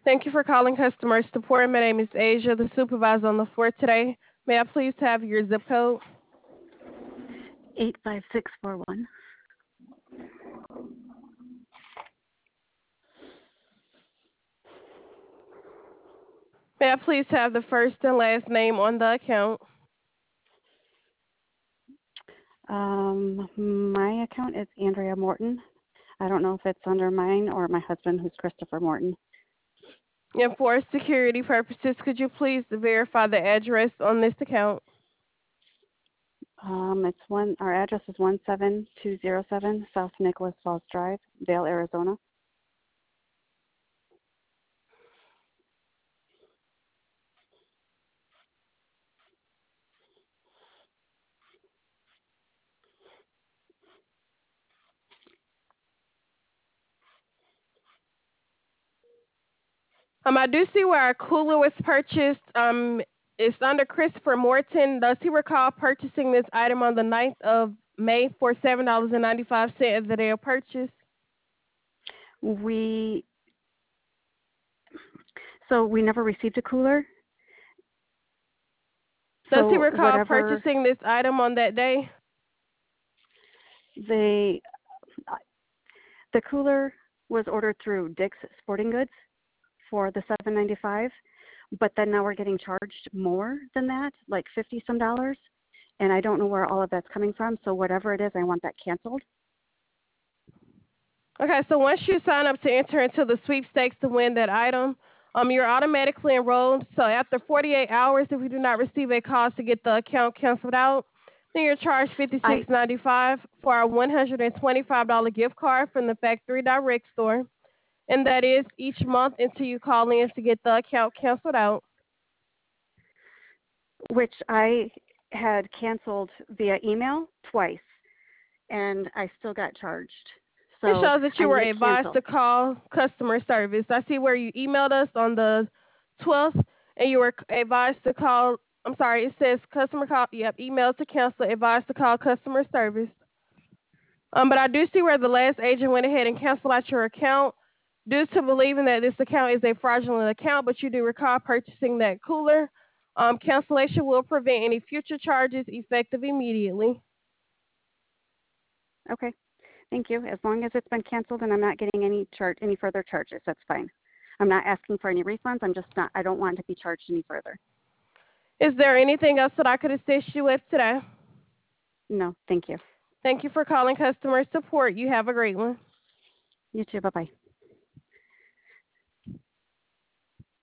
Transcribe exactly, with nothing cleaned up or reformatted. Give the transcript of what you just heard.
Thank you for calling customer support. My name is Asia, the supervisor on the floor today. May I please have your zip code? eight five six four one. May I please have the first and last name on the account? Um, my account is Andrea Morton. I don't know if it's under mine or my husband, who's Christopher Morton. And for security purposes, could you please verify the address on this account? Um, it's one. Our address is one seven two zero seven South Nicholas Falls Drive, Vail, Arizona. Um, I do see where a cooler was purchased. Um, it's under Christopher Morton. Does he recall purchasing this item on the ninth of May for seven dollars and ninety-five cents as the day of purchase? We so we never received a cooler. Does he So recall whatever purchasing this item on that day? they the cooler was ordered through Dick's Sporting Goods for the seven ninety-five, but then now we're getting charged more than that, like fifty some dollars, and I don't know where all of that's coming from. So whatever it is, I want that canceled. Okay, so once you sign up to enter into the sweepstakes to win that item, um, you're automatically enrolled. So after forty-eight hours, if we do not receive a call to get the account canceled out, then you're charged I fifty-six ninety-five for our one hundred twenty-five dollars gift card from the Factory Direct store. And that is each month until you call in to get the account canceled out. which I had canceled via email twice, and I still got charged. It So shows that I you were need it advised canceled. to call customer service. I see where you emailed us on the twelfth, and you were advised to call. I'm sorry, it says customer call. Yep, email to cancel, advised to call customer service. Um, but I do see where the last agent went ahead and canceled out your account due to believing that this account is a fraudulent account, but you do recall purchasing that cooler. Um, cancellation will prevent any future charges effective immediately. Okay, thank you. As long as it's been canceled and I'm not getting any charge, any further charges, that's fine. I'm not asking for any refunds. I'm just not. I don't want to be charged any further. Is there anything else that I could assist you with today? No, thank you. Thank you for calling customer support. You have a great one. You too. Bye bye.